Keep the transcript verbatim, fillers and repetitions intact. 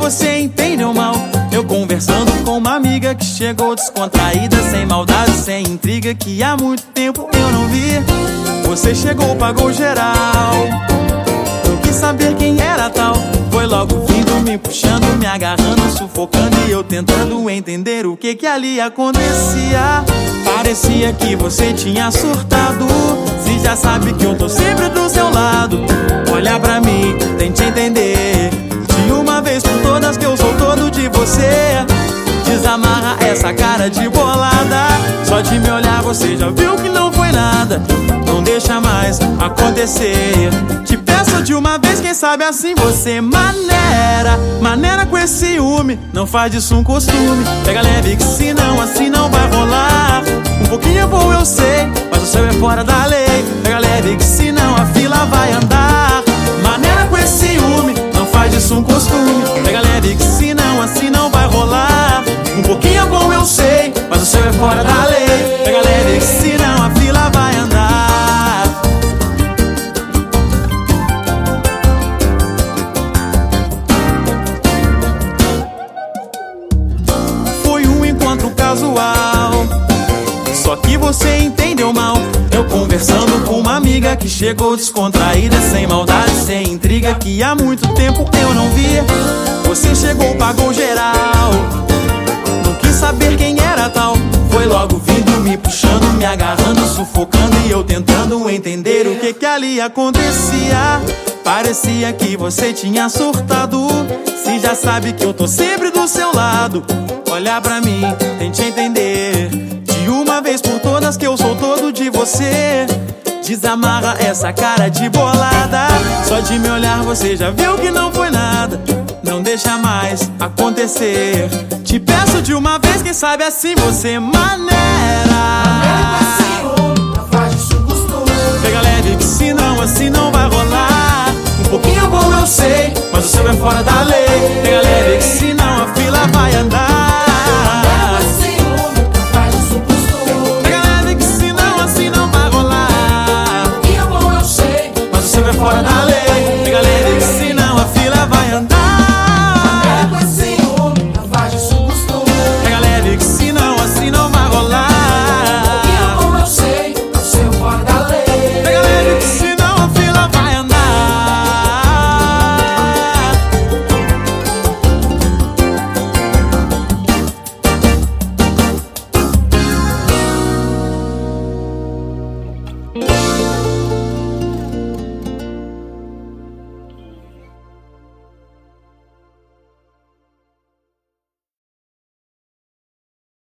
você entendeu mal. Eu conversando com uma amiga que chegou descontraída, sem maldade, sem intriga, que há muito tempo eu não vi. Você chegou, pagou geral. Eu quis saber quem era tal. Foi logo vindo, me puxando, me agarrando, sufocando, e eu tentando entender o que que ali acontecia. Parecia que você tinha surtado. Se já sabe que eu tô sempre do seu lado, olha pra mim, tente entender de uma vez por todas que eu sou todo de você. Desamarra essa cara de bolada. Só de me olhar você já viu que não foi nada. Não deixa mais acontecer. Te peço de uma vez, quem sabe assim você maneira. Maneira com esse ciúme, não faz disso um costume. Pega leve que senão assim não vai rolar. Um pouquinho é bom eu sei, mas o seu é fora da lei. Pega leve que senão a fila vai andar. Maneira com esse ciúme, não faz disso um costume. Pega leve que senão assim não vai rolar. Um pouquinho é bom eu sei, mas o seu é fora da lei. Pega leve que senão a fila vai andar. Foi um encontro casual, só que você entendeu mal. Eu conversando com uma amiga que chegou descontraída, sem maldade, sem intriga, que há muito tempo eu não via. Você chegou, pagou geral. Não quis saber quem era tal. Foi logo vindo, me puxando, me agarrando, sufocando, e eu tentando entender o que que ali acontecia. Parecia que você tinha surtado. Se já sabe que eu tô sempre do seu lado, olha pra mim, tente entender de uma vez por todas que eu sou todo de você. Desamarra essa cara de bolada. Só de me olhar você já viu que não foi nada. Não deixa mais acontecer. Te peço de uma vez, quem sabe assim você maneira. Pega leve que senão assim não vai rolar. Um pouquinho bom eu sei, mas o seu é fora da lei. Pega